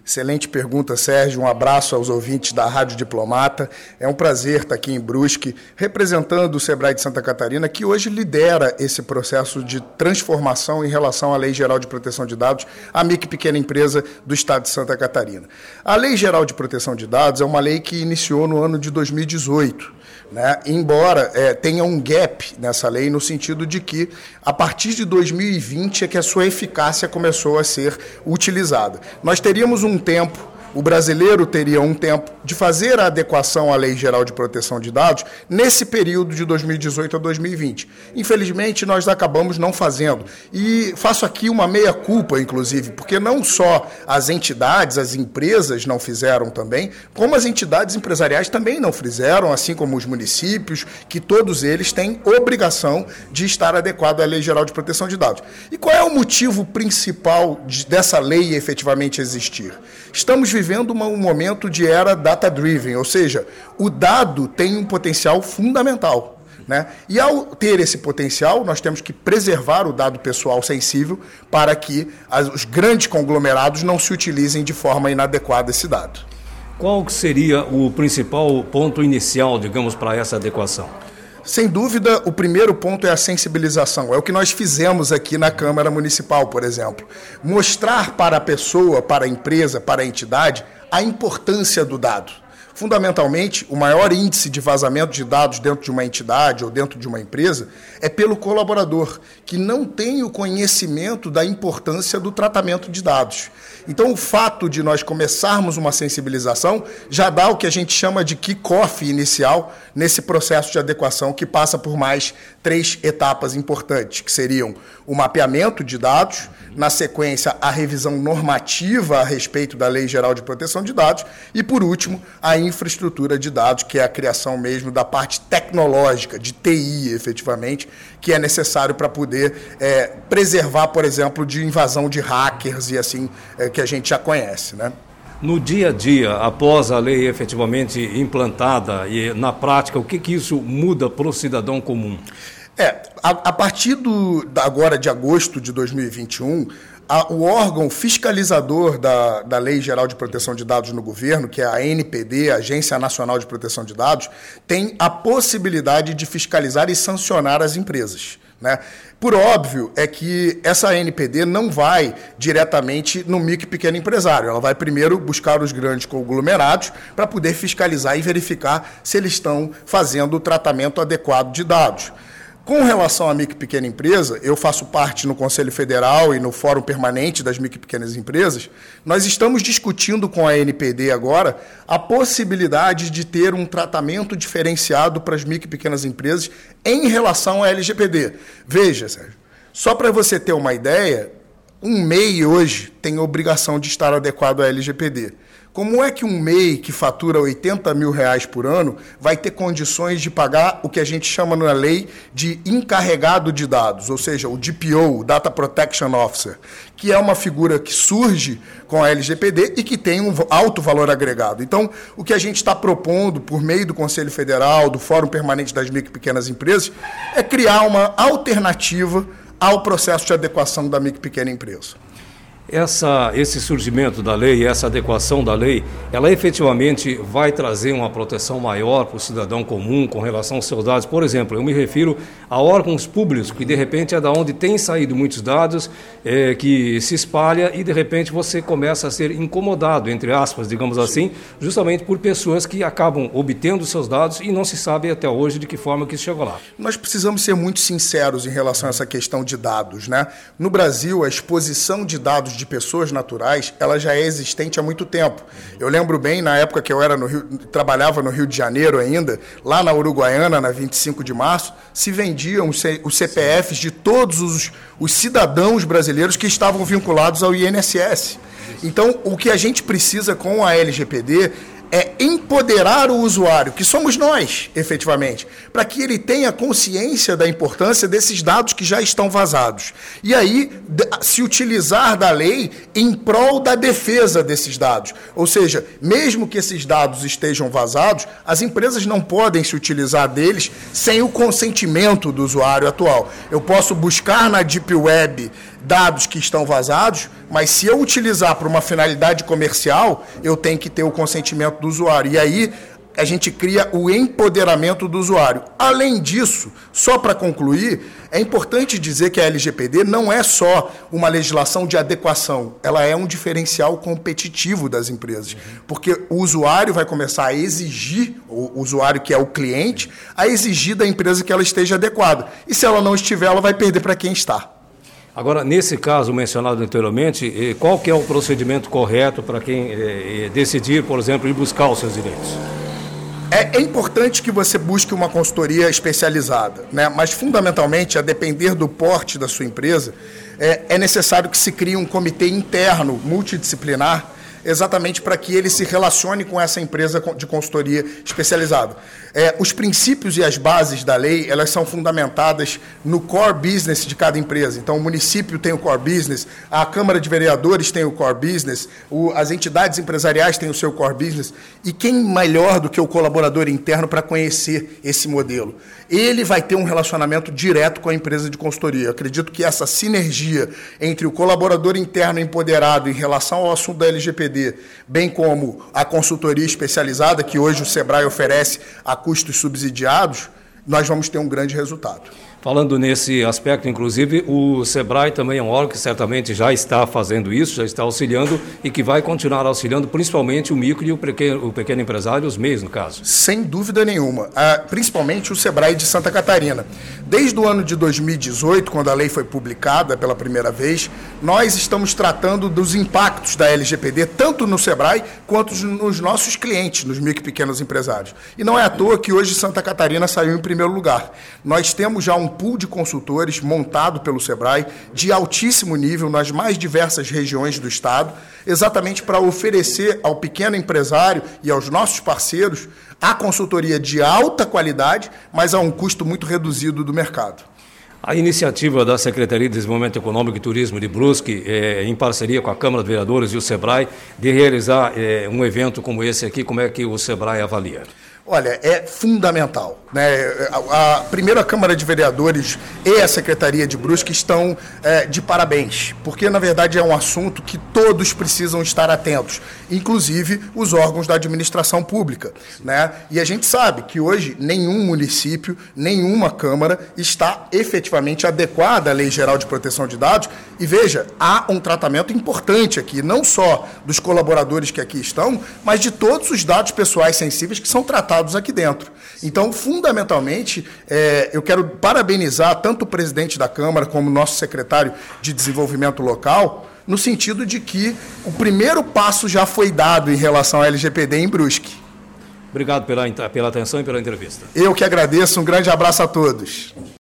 Excelente pergunta, Sérgio. Um abraço aos ouvintes da Rádio Diplomata. É um prazer estar aqui em Brusque, representando o Sebrae de Santa Catarina, que hoje lidera esse processo de transformação em relação à Lei Geral de Proteção de Dados, a micro e pequena empresa do Estado de Santa Catarina. A Lei Geral de Proteção de Dados é uma lei que iniciou no ano de 2018, né? Embora tenha um gap nessa lei, no sentido de que, a partir de 2020, é que a sua eficácia começou a ser utilizada. Nós teríamos um tempo, o brasileiro teria um tempo de fazer a adequação à Lei Geral de Proteção de Dados nesse período de 2018 a 2020. Infelizmente, nós acabamos não fazendo. E faço aqui uma meia-culpa, inclusive, porque não só as entidades, as empresas não fizeram também, como as entidades empresariais também não fizeram, assim como os municípios, que todos eles têm obrigação de estar adequado à Lei Geral de Proteção de Dados. E qual é o motivo principal dessa lei efetivamente existir? Estamos vivendo um momento de era data-driven, ou seja, o dado tem um potencial fundamental, né? E ao ter esse potencial, nós temos que preservar o dado pessoal sensível para que os grandes conglomerados não se utilizem de forma inadequada esse dado. Qual seria o principal ponto inicial, digamos, para essa adequação? Sem dúvida, o primeiro ponto é a sensibilização. É o que nós fizemos aqui na Câmara Municipal, por exemplo. Mostrar para a pessoa, para a empresa, para a entidade, a importância do dado. Fundamentalmente, o maior índice de vazamento de dados dentro de uma entidade ou dentro de uma empresa é pelo colaborador, que não tem o conhecimento da importância do tratamento de dados. Então, o fato de nós começarmos uma sensibilização já dá o que a gente chama de kick-off inicial nesse processo de adequação, que passa por mais 3 etapas importantes, que seriam o mapeamento de dados, na sequência, a revisão normativa a respeito da Lei Geral de Proteção de Dados e, por último, a infraestrutura de dados, que é a criação mesmo da parte tecnológica, de TI, efetivamente, que é necessário para poder preservar, por exemplo, de invasão de hackers e assim, que a gente já conhece, né? No dia a dia, após a lei efetivamente implantada e na prática, o que isso muda para o cidadão comum? A partir agora de agosto de 2021, o órgão fiscalizador da Lei Geral de Proteção de Dados no governo, que é a ANPD, a Agência Nacional de Proteção de Dados, tem a possibilidade de fiscalizar e sancionar as empresas, né? Por óbvio, é que essa ANPD não vai diretamente no micro e pequeno empresário. Ela vai primeiro buscar os grandes conglomerados para poder fiscalizar e verificar se eles estão fazendo o tratamento adequado de dados. Com relação à micro e pequena empresa, eu faço parte no Conselho Federal e no Fórum Permanente das Micro e Pequenas Empresas. Nós estamos discutindo com a ANPD agora a possibilidade de ter um tratamento diferenciado para as micro e pequenas empresas em relação à LGPD. Veja, Sérgio, só para você ter uma ideia, um MEI hoje tem obrigação de estar adequado à LGPD. Como é que um MEI que fatura R$80 mil por ano vai ter condições de pagar o que a gente chama na lei de encarregado de dados, ou seja, o DPO, o Data Protection Officer, que é uma figura que surge com a LGPD e que tem um alto valor agregado. Então, o que a gente está propondo por meio do Conselho Federal, do Fórum Permanente das Micro e Pequenas Empresas, é criar uma alternativa ao processo de adequação da micro e pequena empresa. Esse surgimento da lei, essa adequação da lei, ela efetivamente vai trazer uma proteção maior para o cidadão comum com relação aos seus dados. Por exemplo, eu me refiro a órgãos públicos, que de repente é da onde tem saído muitos dados, que se espalha e de repente você começa a ser incomodado, entre aspas, digamos assim, justamente por pessoas que acabam obtendo seus dados e não se sabe até hoje de que forma que isso chegou lá. Nós precisamos ser muito sinceros em relação a essa questão de dados, né? No Brasil, a exposição de dados de pessoas naturais, ela já é existente há muito tempo. Eu lembro bem, na época que eu trabalhava no Rio de Janeiro ainda, lá na Uruguaiana, na 25 de março, se vendiam os CPFs de todos os cidadãos brasileiros que estavam vinculados ao INSS. Então, o que a gente precisa com a LGPD é empoderar o usuário, que somos nós, efetivamente, para que ele tenha consciência da importância desses dados que já estão vazados. E aí, se utilizar da lei em prol da defesa desses dados. Ou seja, mesmo que esses dados estejam vazados, as empresas não podem se utilizar deles sem o consentimento do usuário atual. Eu posso buscar na Deep Web dados que estão vazados, mas se eu utilizar para uma finalidade comercial, eu tenho que ter o consentimento do usuário. E aí a gente cria o empoderamento do usuário. Além disso, só para concluir, é importante dizer que a LGPD não é só uma legislação de adequação, ela é um diferencial competitivo das empresas, porque o usuário vai começar a exigir, o usuário que é o cliente, a exigir da empresa que ela esteja adequada. E se ela não estiver, ela vai perder para quem está. Agora, nesse caso mencionado anteriormente, qual que é o procedimento correto para quem decidir, por exemplo, ir buscar os seus direitos? É importante que você busque uma consultoria especializada, né? Mas, fundamentalmente, a depender do porte da sua empresa, é necessário que se crie um comitê interno multidisciplinar, exatamente para que ele se relacione com essa empresa de consultoria especializada. Os princípios e as bases da lei, elas são fundamentadas no core business de cada empresa. Então, o município tem o core business, a Câmara de Vereadores tem o core business, as entidades empresariais têm o seu core business, e quem melhor do que o colaborador interno para conhecer esse modelo? Ele vai ter um relacionamento direto com a empresa de consultoria. Eu acredito que essa sinergia entre o colaborador interno empoderado em relação ao assunto da LGPD, bem como a consultoria especializada, que hoje o Sebrae oferece a custos subsidiados, nós vamos ter um grande resultado. Falando nesse aspecto, inclusive, o Sebrae também é um órgão que certamente já está fazendo isso, já está auxiliando e que vai continuar auxiliando principalmente o micro e o pequeno empresário, os MEIs, no caso. Sem dúvida nenhuma, principalmente o Sebrae de Santa Catarina. Desde o ano de 2018, quando a lei foi publicada pela primeira vez, nós estamos tratando dos impactos da LGPD, tanto no Sebrae quanto nos nossos clientes, nos micro e pequenos empresários. E não é à toa que hoje Santa Catarina saiu em primeiro lugar. Nós temos já um pool de consultores montado pelo Sebrae de altíssimo nível nas mais diversas regiões do estado, exatamente para oferecer ao pequeno empresário e aos nossos parceiros a consultoria de alta qualidade, mas a um custo muito reduzido do mercado. A iniciativa da Secretaria de Desenvolvimento Econômico e Turismo de Brusque, em parceria com a Câmara de Vereadores e o Sebrae, de realizar um evento como esse aqui, como é que o Sebrae avalia? Olha, é fundamental, né? Primeiro, a Câmara de Vereadores e a Secretaria de Brusque estão de parabéns, porque, na verdade, é um assunto que todos precisam estar atentos, inclusive os órgãos da administração pública, né? E a gente sabe que hoje nenhum município, nenhuma Câmara está efetivamente adequada à Lei Geral de Proteção de Dados. E, veja, há um tratamento importante aqui, não só dos colaboradores que aqui estão, mas de todos os dados pessoais sensíveis que são tratados aqui dentro. Então, fundamentalmente, eu quero parabenizar tanto o presidente da Câmara como o nosso secretário de Desenvolvimento Local, no sentido de que o primeiro passo já foi dado em relação à LGPD em Brusque. Obrigado pela atenção e pela entrevista. Eu que agradeço, um grande abraço a todos.